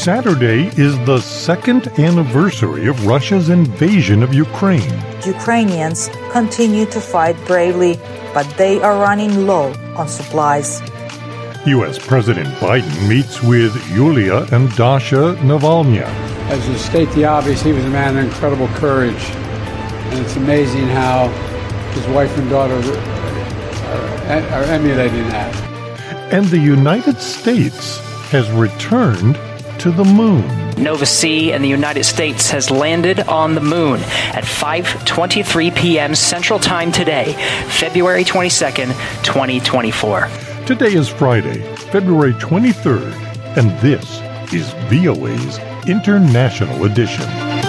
Saturday is the second anniversary of Russia's invasion of Ukraine. Ukrainians continue to fight bravely, but they are running low on supplies. U.S. President Biden meets with Yulia and Dasha Navalny. As to state the obvious, he was a man of incredible courage. And it's amazing how his wife and daughter are emulating that. And the United States has returned to the moon. Nova-C and the United States has landed on the moon at 5:23 p.m. Central Time today, February 22nd, 2024. Today is Friday, February 23rd, and this is VOA's International Edition.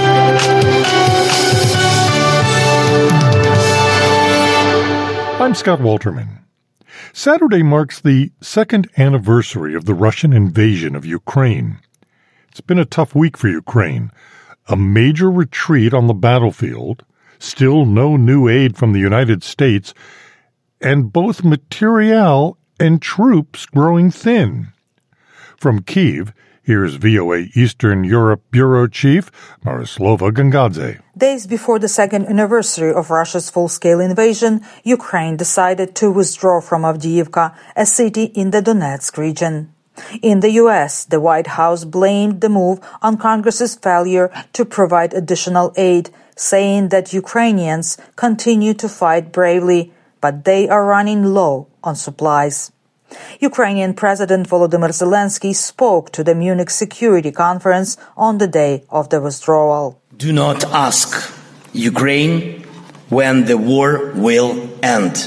I'm Scott Walterman. Saturday marks the second anniversary of the Russian invasion of Ukraine. It's been a tough week for Ukraine. A major retreat on the battlefield, still no new aid from the United States, and both materiel and troops growing thin. From Kyiv, here's VOA Eastern Europe Bureau Chief Myroslava Gongadze. Days before the second anniversary of Russia's full-scale invasion, Ukraine decided to withdraw from Avdiivka, a city in the Donetsk region. In the U.S., the White House blamed the move on Congress's failure to provide additional aid, saying that Ukrainians continue to fight bravely, but they are running low on supplies. Ukrainian President Volodymyr Zelensky spoke to the Munich Security Conference on the day of the withdrawal. Do not ask Ukraine when the war will end.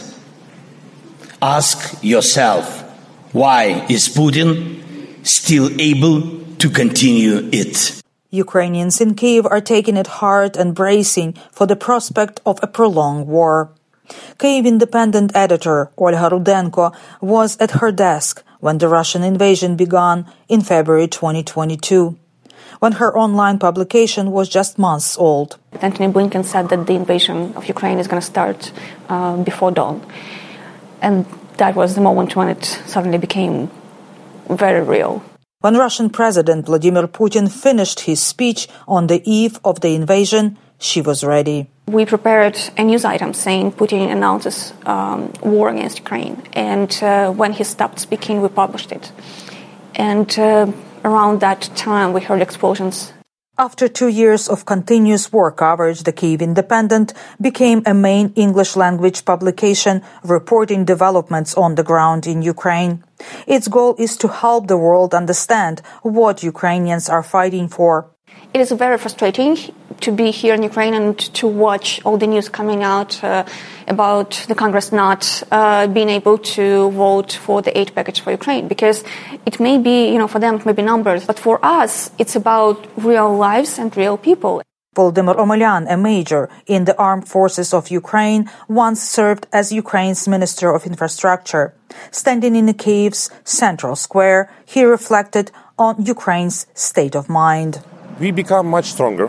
Ask yourself, why is Putin still able to continue it? Ukrainians in Kyiv are taking it hard and bracing for the prospect of a prolonged war. Kyiv Independent editor Olga Rudenko was at her desk when the Russian invasion began in February 2022, when her online publication was just months old. Antony Blinken said that the invasion of Ukraine is going to start before dawn. And that was the moment when it suddenly became very real. When Russian President Vladimir Putin finished his speech on the eve of the invasion, she was ready. We prepared a news item saying Putin announces war against Ukraine. And when he stopped speaking, we published it. And around that time, we heard explosions. After 2 years of continuous war coverage, the Kyiv Independent became a main English-language publication reporting developments on the ground in Ukraine. Its goal is to help the world understand what Ukrainians are fighting for. It is very frustrating to be here in Ukraine and to watch all the news coming out about the Congress not being able to vote for the aid package for Ukraine, because it may be, for them it may be numbers, but for us it's about real lives and real people. Volodymyr Omelyan, a major in the armed forces of Ukraine, once served as Ukraine's Minister of Infrastructure. Standing in Kyiv's central square, he reflected on Ukraine's state of mind. We become much stronger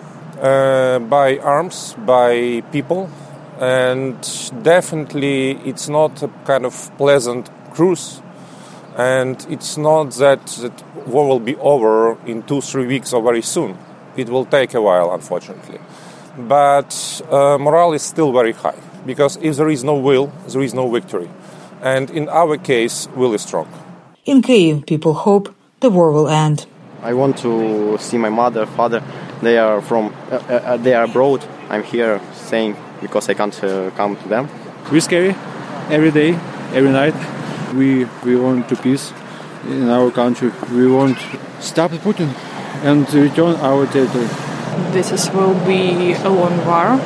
by arms, by people, and definitely it's not a kind of pleasant cruise, and it's not that war will be over in 2-3 weeks or very soon. It will take a while, unfortunately. But morale is still very high, because if there is no will, there is no victory. And in our case, will is strong. In Kyiv, people hope the war will end. I want to see my mother, father. They are abroad. I'm here staying because I can't come to them. We're scary every day, every night. We want to peace in our country. We want to stop Putin and return our territory. This will be a long war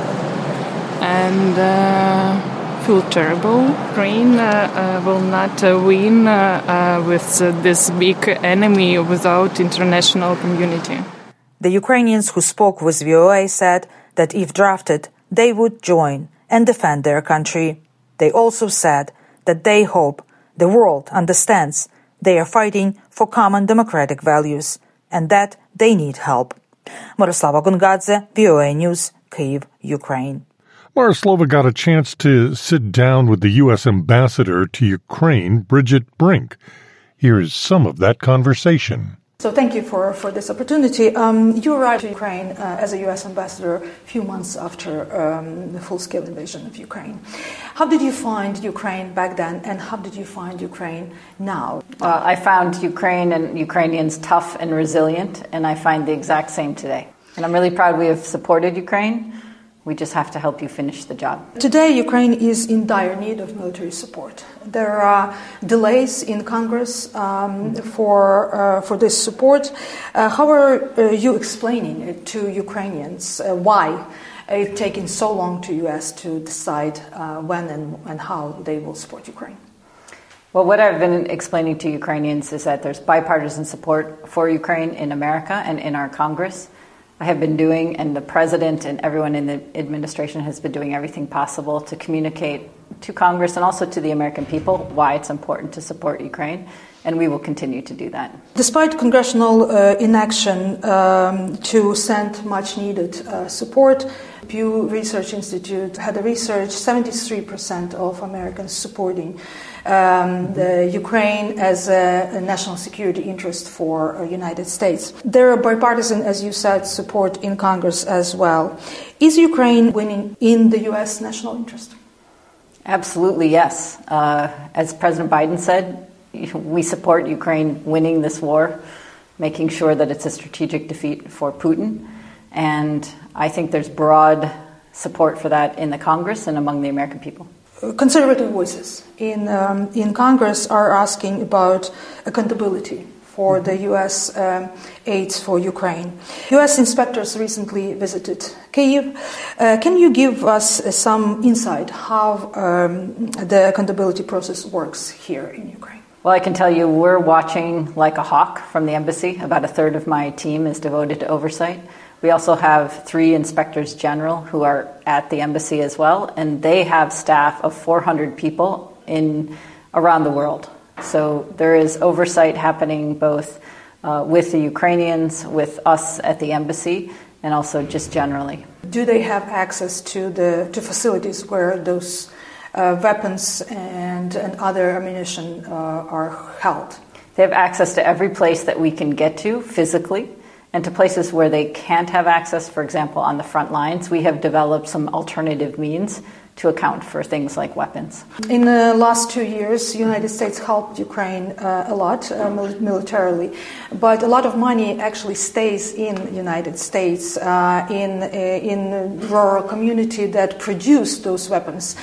and feel terrible. Ukraine will not win with this big enemy without international community. The Ukrainians who spoke with VOA said that if drafted, they would join and defend their country. They also said that they hope the world understands they are fighting for common democratic values and that they need help. Myroslava Gongadze, VOA News, Kyiv, Ukraine. Myroslava got a chance to sit down with the U.S. ambassador to Ukraine, Bridget Brink. Here's some of that conversation. So thank you for this opportunity. You arrived to Ukraine as a U.S. ambassador a few months after the full-scale invasion of Ukraine. How did you find Ukraine back then, and how did you find Ukraine now? I found Ukraine and Ukrainians tough and resilient, and I find the exact same today. And I'm really proud we have supported Ukraine. We just have to help you finish the job. Today, Ukraine is in dire need of military support. There are delays in Congress for this support. How are you explaining it to Ukrainians? Why it's taking so long to U.S. to decide when and how they will support Ukraine? Well, what I've been explaining to Ukrainians is that there's bipartisan support for Ukraine in America and in our Congress. I have been doing, and the president and everyone in the administration has been doing everything possible to communicate to Congress and also to the American people why it's important to support Ukraine, and we will continue to do that. Despite congressional inaction to send much-needed support, Pew Research Institute had a research 73% of Americans supporting the Ukraine as a national security interest for the United States. There are bipartisan, as you said, support in Congress as well. Is Ukraine winning in the U.S. national interest? Absolutely, yes. As President Biden said, we support Ukraine winning this war, making sure that it's a strategic defeat for Putin. And I think there's broad support for that in the Congress and among the American people. Conservative voices in Congress are asking about accountability for the U.S. aids for Ukraine. U.S. inspectors recently visited Kyiv. Can you give us some insight how the accountability process works here in Ukraine? Well, I can tell you we're watching like a hawk from the embassy. About a third of my team is devoted to oversight. We also have 3 inspectors general who are at the embassy as well, and they have staff of 400 people around the world. So there is oversight happening both with the Ukrainians, with us at the embassy, and also just generally. Do they have access to facilities where those weapons and other ammunition are held? They have access to every place that we can get to physically, and to places where they can't have access, for example, on the front lines. We have developed some alternative means to account for things like weapons. In the last 2 years, the United States helped Ukraine a lot militarily, but a lot of money actually stays in the United States, in rural community that produce those weapons.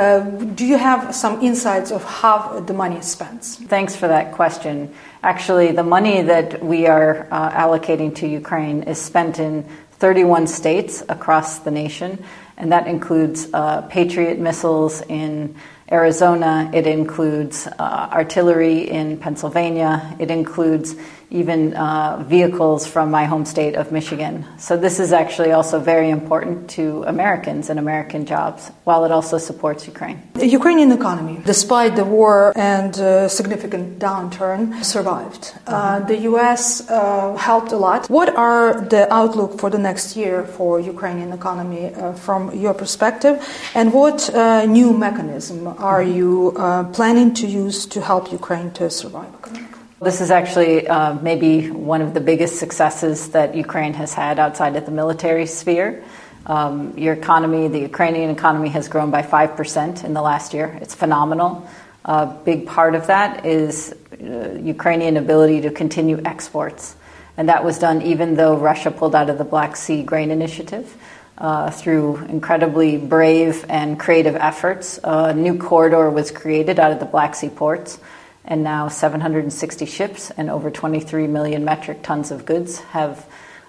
Do you have some insights of how the money is spent? Thanks for that question. Actually, the money that we are allocating to Ukraine is spent in 31 states across the nation, and that includes Patriot missiles in Arizona. It includes artillery in Pennsylvania. It includes even vehicles from my home state of Michigan. So this is actually also very important to Americans and American jobs, while it also supports Ukraine. The Ukrainian economy, despite the war and significant downturn, survived. The U.S. helped a lot. What are the outlook for the next year for Ukrainian economy from your perspective, and what new mechanism are you planning to use to help Ukraine to survive economically? This is actually maybe one of the biggest successes that Ukraine has had outside of the military sphere. Your economy, the Ukrainian economy, has grown by 5% in the last year. It's phenomenal. A big part of that is Ukrainian ability to continue exports. And that was done even though Russia pulled out of the Black Sea Grain Initiative. Through incredibly brave and creative efforts, a new corridor was created out of the Black Sea ports. And now 760 ships and over 23 million metric tons of goods have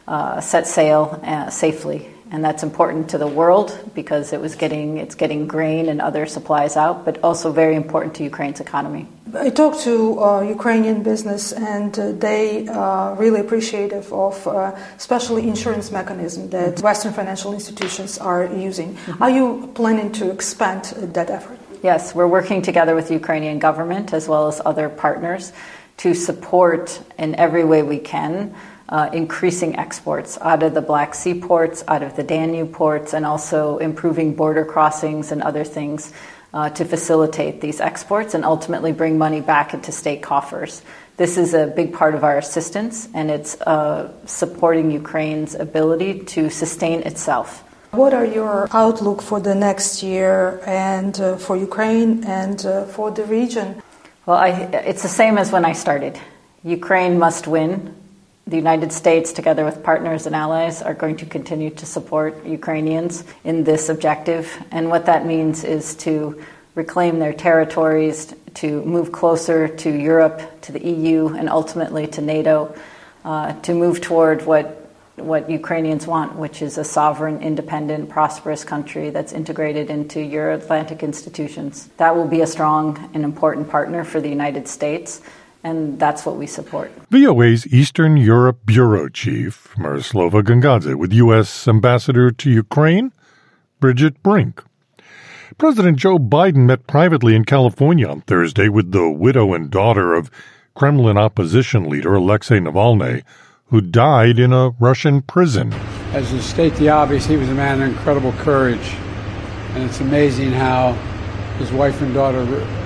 set sail safely. And that's important to the world because it's getting grain and other supplies out, but also very important to Ukraine's economy. I talked to Ukrainian business, and they really appreciative of especially insurance mechanism that Western financial institutions are using. Are you planning to expand that effort? Yes, we're working together with the Ukrainian government as well as other partners to support in every way we can increasing exports out of the Black Sea ports, out of the Danube ports, and also improving border crossings and other things to facilitate these exports and ultimately bring money back into state coffers. This is a big part of our assistance, and it's supporting Ukraine's ability to sustain itself. What are your outlook for the next year and for Ukraine and for the region? Well, it's the same as when I started. Ukraine must win. The United States, together with partners and allies, are going to continue to support Ukrainians in this objective. And what that means is to reclaim their territories, to move closer to Europe, to the EU, and ultimately to NATO, to move toward what Ukrainians want, which is a sovereign, independent, prosperous country that's integrated into Euro-Atlantic institutions. That will be a strong and important partner for the United States, and that's what we support. VOA's Eastern Europe Bureau Chief, Miroslava Gongadze, with U.S. Ambassador to Ukraine, Bridget Brink. President Joe Biden met privately in California on Thursday with the widow and daughter of Kremlin opposition leader Alexei Navalny, who died in a Russian prison. As to state the obvious, he was a man of incredible courage. And it's amazing how his wife and daughter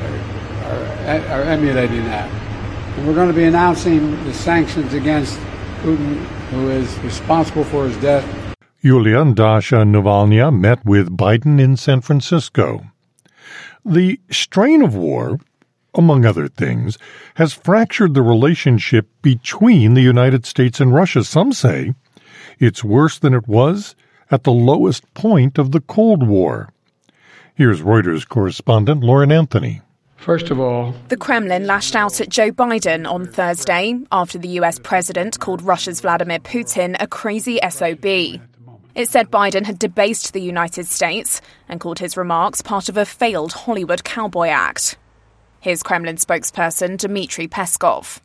are emulating that. And we're going to be announcing the sanctions against Putin, who is responsible for his death. Yulia and Dasha Navalnaya met with Biden in San Francisco. The strain of war, among other things, has fractured the relationship between the United States and Russia. Some say it's worse than it was at the lowest point of the Cold War. Here's Reuters correspondent Lauren Anthony. First of all, the Kremlin lashed out at Joe Biden on Thursday after the US president called Russia's Vladimir Putin a crazy SOB. It said Biden had debased the United States and called his remarks part of a failed Hollywood cowboy act. Here's Kremlin spokesperson Dmitry Peskov.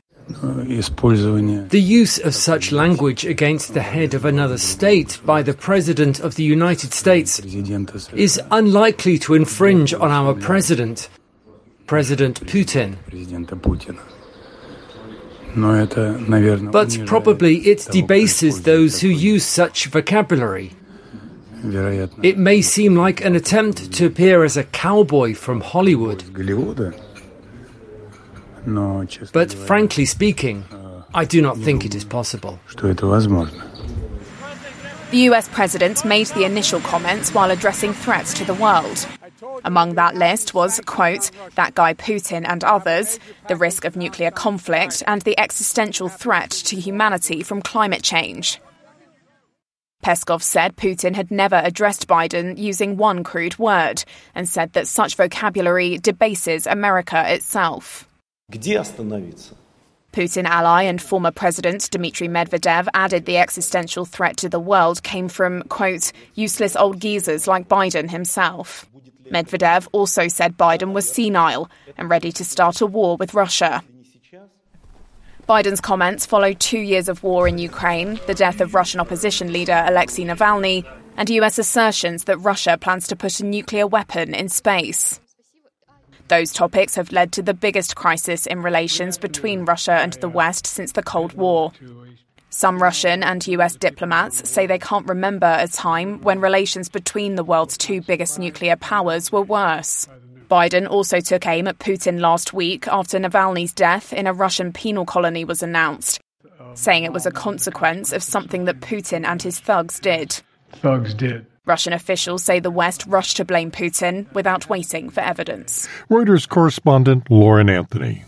The use of such language against the head of another state by the President of the United States is unlikely to infringe on our President, President Putin. But probably it debases those who use such vocabulary. It may seem like an attempt to appear as a cowboy from Hollywood. But frankly speaking, I do not think it is possible. The US president made the initial comments while addressing threats to the world. Among that list was, quote, that guy Putin and others, the risk of nuclear conflict and the existential threat to humanity from climate change. Peskov said Putin had never addressed Biden using one crude word and said that such vocabulary debases America itself. Putin ally and former President Dmitry Medvedev added the existential threat to the world came from, quote, useless old geezers like Biden himself. Medvedev also said Biden was senile and ready to start a war with Russia. Biden's comments followed 2 years of war in Ukraine, the death of Russian opposition leader Alexei Navalny, and US assertions that Russia plans to put a nuclear weapon in space. Those topics have led to the biggest crisis in relations between Russia and the West since the Cold War. Some Russian and US diplomats say they can't remember a time when relations between the world's two biggest nuclear powers were worse. Biden also took aim at Putin last week after Navalny's death in a Russian penal colony was announced, saying it was a consequence of something that Putin and his thugs did. Russian officials say the West rushed to blame Putin without waiting for evidence. Reuters correspondent Lauren Anthony.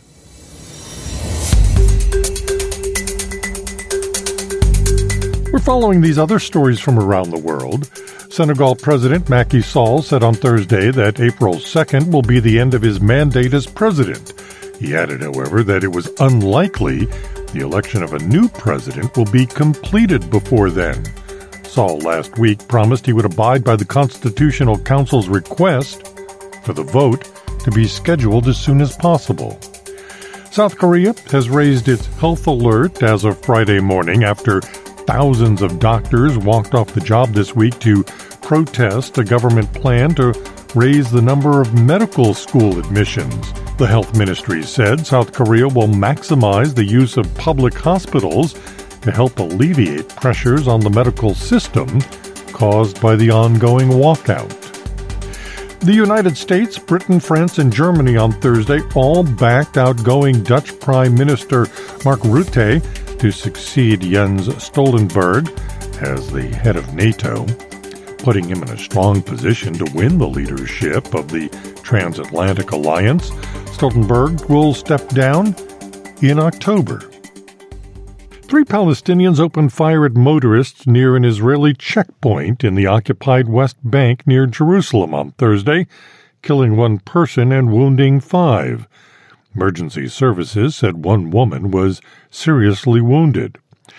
We're following these other stories from around the world. Senegal President Macky Sall said on Thursday that April 2nd will be the end of his mandate as president. He added, however, that it was unlikely the election of a new president will be completed before then. Sall last week promised he would abide by the Constitutional Council's request for the vote to be scheduled as soon as possible. South Korea has raised its health alert as of Friday morning after thousands of doctors walked off the job this week to protest a government plan to raise the number of medical school admissions. The health ministry said South Korea will maximize the use of public hospitals to help alleviate pressures on the medical system caused by the ongoing walkout. The United States, Britain, France, and Germany on Thursday all backed outgoing Dutch Prime Minister Mark Rutte to succeed Jens Stoltenberg as the head of NATO, putting him in a strong position to win the leadership of the transatlantic alliance. Stoltenberg will step down in October. 3 Palestinians opened fire at motorists near an Israeli checkpoint in the occupied West Bank near Jerusalem on Thursday, killing 1 person and wounding 5. Emergency services said 1 woman was seriously wounded.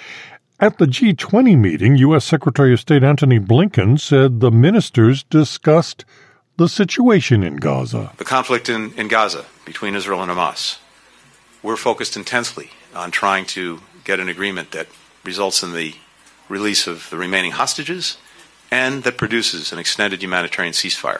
At the G20 meeting, U.S. Secretary of State Antony Blinken said the ministers discussed the situation in Gaza. The conflict in Gaza between Israel and Hamas. We're focused intensely on trying to get an agreement that results in the release of the remaining hostages and that produces an extended humanitarian ceasefire.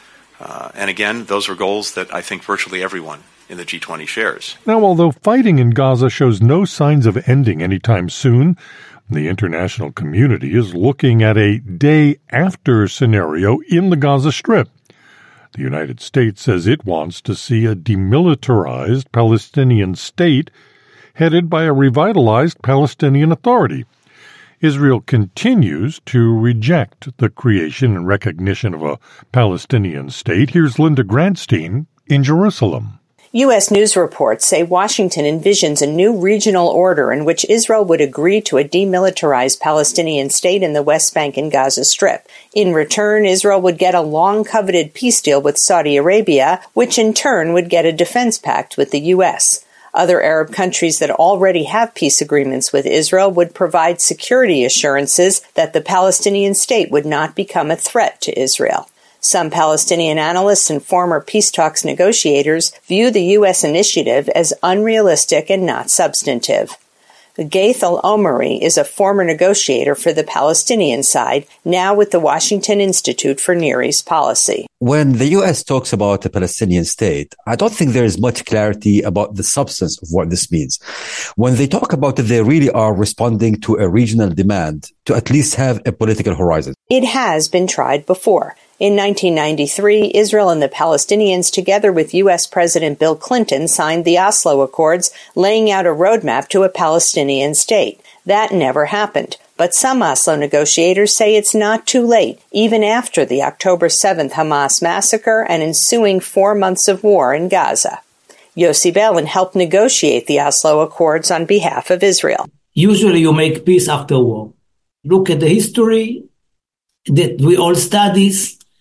And again, those are goals that I think virtually everyone in the G20 shares. Now, although fighting in Gaza shows no signs of ending anytime soon, the international community is looking at a day-after scenario in the Gaza Strip. The United States says it wants to see a demilitarized Palestinian state headed by a revitalized Palestinian Authority. Israel continues to reject the creation and recognition of a Palestinian state. Here's Linda Gradstein in Jerusalem. U.S. news reports say Washington envisions a new regional order in which Israel would agree to a demilitarized Palestinian state in the West Bank and Gaza Strip. In return, Israel would get a long-coveted peace deal with Saudi Arabia, which in turn would get a defense pact with the U.S. Other Arab countries that already have peace agreements with Israel would provide security assurances that the Palestinian state would not become a threat to Israel. Some Palestinian analysts and former peace talks negotiators view the U.S. initiative as unrealistic and not substantive. Gaith Al-Omari is a former negotiator for the Palestinian side, now with the Washington Institute for Near East Policy. When the U.S. talks about a Palestinian state, I don't think there is much clarity about the substance of what this means. When they talk about it, they really are responding to a regional demand to at least have a political horizon. It has been tried before. In 1993, Israel and the Palestinians, together with U.S. President Bill Clinton, signed the Oslo Accords, laying out a roadmap to a Palestinian state. That never happened. But some Oslo negotiators say it's not too late, even after the October 7th Hamas massacre and ensuing 4 months of war in Gaza. Yossi Beilin helped negotiate the Oslo Accords on behalf of Israel. Usually you make peace after war. Look at the history that we all study.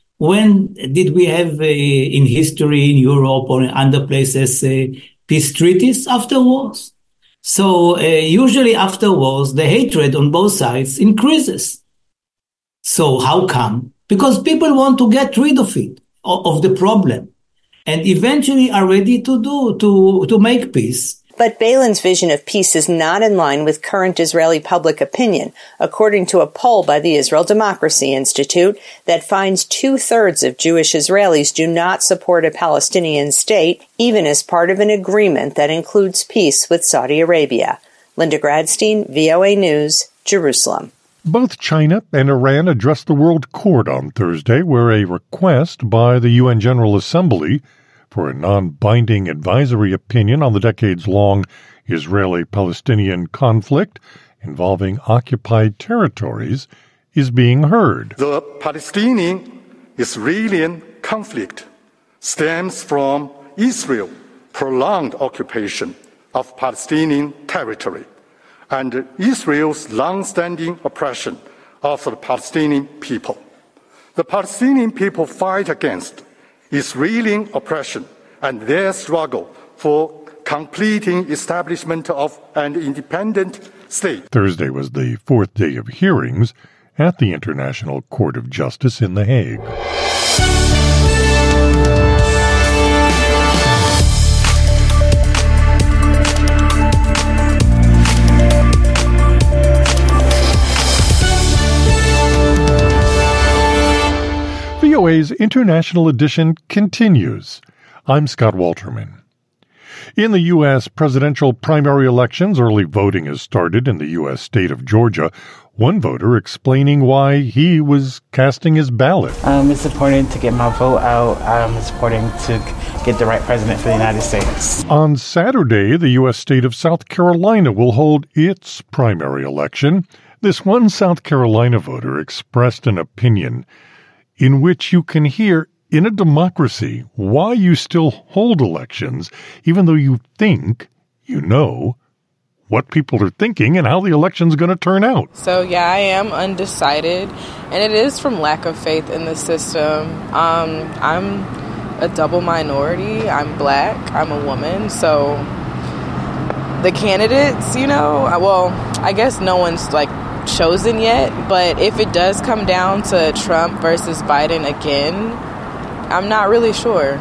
When did we have in history in Europe or in other places peace treaties? After wars. So usually after wars, the hatred on both sides increases. So how come? Because people want to get rid of it, of the problem, and eventually are ready to make peace. But Beilin's vision of peace is not in line with current Israeli public opinion, according to a poll by the Israel Democracy Institute that finds 2/3 of Jewish Israelis do not support a Palestinian state, even as part of an agreement that includes peace with Saudi Arabia. Linda Gradstein, VOA News, Jerusalem. Both China and Iran addressed the World Court on Thursday, where a request by the UN General Assembly for a non-binding advisory opinion on the decades-long Israeli-Palestinian conflict involving occupied territories is being heard. The Palestinian-Israeli conflict stems from Israel's prolonged occupation of Palestinian territory and Israel's long-standing oppression of the Palestinian people. The Palestinian people fight against Israeli oppression and their struggle for completing establishment of an independent state. Thursday was the 4th day of hearings at the International Court of Justice in The Hague. VOA's International Edition continues. I'm Scott Walterman. In the U.S. presidential primary elections, early voting has started in the U.S. state of Georgia. One voter explaining why he was casting his ballot. It's important to get my vote out. It's important to get the right president for the United States. On Saturday, the U.S. state of South Carolina will hold its primary election. This one South Carolina voter expressed an opinion in which you can hear, in a democracy, why you still hold elections, even though you think you know what people are thinking and how the election's going to turn out. So, yeah, I am undecided, and it is from lack of faith in the system. I'm a double minority. I'm black. I'm a woman. So the candidates, I guess no one's, chosen yet. But if it does come down to Trump versus Biden again, I'm not really sure.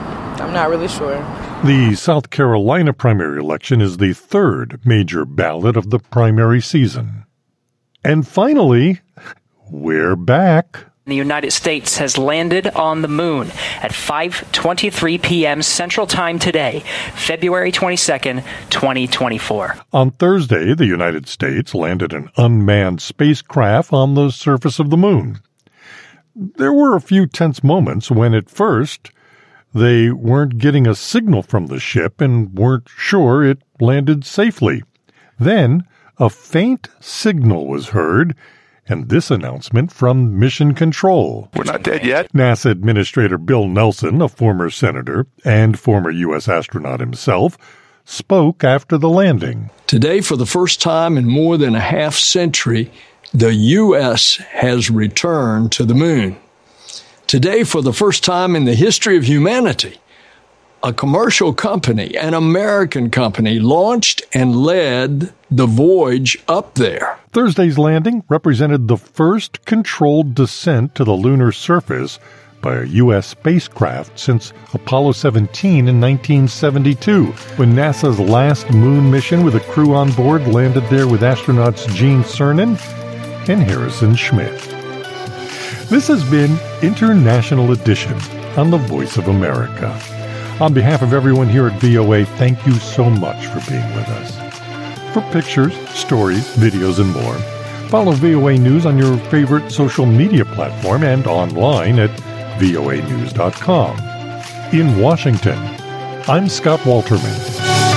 The South Carolina primary election is the third major ballot of the primary season. And finally, we're back. The United States has landed on the moon at 5:23 p.m. Central Time today, February 22nd, 2024. On Thursday, the United States landed an unmanned spacecraft on the surface of the moon. There were a few tense moments when, at first, they weren't getting a signal from the ship and weren't sure it landed safely. Then, a faint signal was heard, and this announcement from Mission Control. We're not dead yet. NASA Administrator Bill Nelson, a former senator and former U.S. astronaut himself, spoke after the landing. Today, for the first time in more than a half century, the U.S. has returned to the moon. Today, for the first time in the history of humanity, a commercial company, an American company, launched and led the voyage up there. Thursday's landing represented the first controlled descent to the lunar surface by a U.S. spacecraft since Apollo 17 in 1972, when NASA's last moon mission with a crew on board landed there with astronauts Gene Cernan and Harrison Schmitt. This has been International Edition on the Voice of America. On behalf of everyone here at VOA, thank you so much for being with us. For pictures, stories, videos, and more, follow VOA News on your favorite social media platform and online at voanews.com. In Washington, I'm Scott Walterman.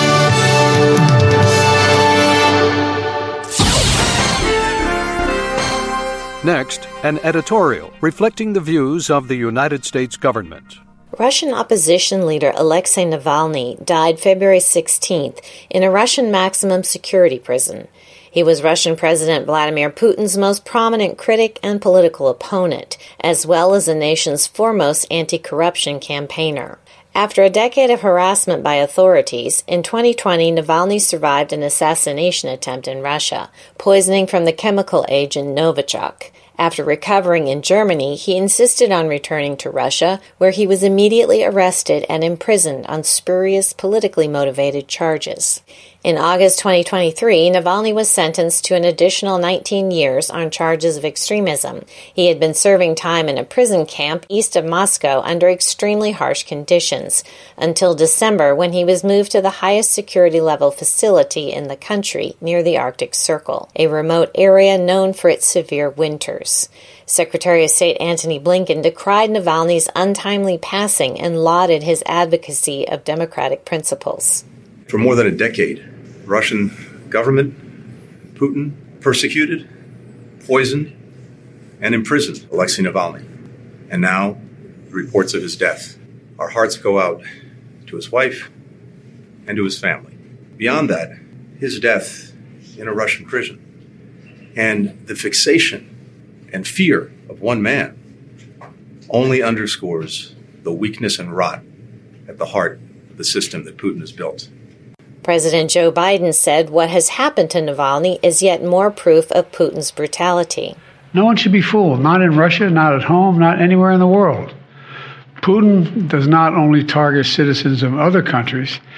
Next, an editorial reflecting the views of the United States government. Russian opposition leader Alexei Navalny died February 16th in a Russian maximum security prison. He was Russian President Vladimir Putin's most prominent critic and political opponent, as well as the nation's foremost anti-corruption campaigner. After a decade of harassment by authorities, in 2020 Navalny survived an assassination attempt in Russia, poisoning from the chemical agent Novichok. After recovering in Germany, he insisted on returning to Russia, where he was immediately arrested and imprisoned on spurious, politically motivated charges. In August 2023, Navalny was sentenced to an additional 19 years on charges of extremism. He had been serving time in a prison camp east of Moscow under extremely harsh conditions, until December when he was moved to the highest security level facility in the country near the Arctic Circle, a remote area known for its severe winters. Secretary of State Antony Blinken decried Navalny's untimely passing and lauded his advocacy of democratic principles. For more than a decade, Russian government, Putin, persecuted, poisoned, and imprisoned Alexei Navalny. And now, the reports of his death. Our hearts go out to his wife and to his family. Beyond that, his death in a Russian prison and the fixation and fear of one man only underscores the weakness and rot at the heart of the system that Putin has built. President Joe Biden said what has happened to Navalny is yet more proof of Putin's brutality. No one should be fooled, not in Russia, not at home, not anywhere in the world. Putin does not only target citizens of other countries,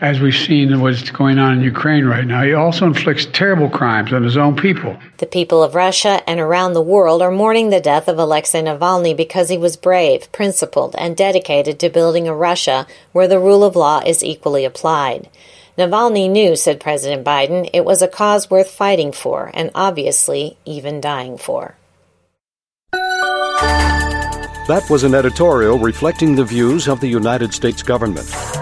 as we've seen what's going on in Ukraine right now, he also inflicts terrible crimes on his own people. The people of Russia and around the world are mourning the death of Alexei Navalny because he was brave, principled, and dedicated to building a Russia where the rule of law is equally applied. Navalny knew, said President Biden, it was a cause worth fighting for and obviously even dying for. That was an editorial reflecting the views of the United States government.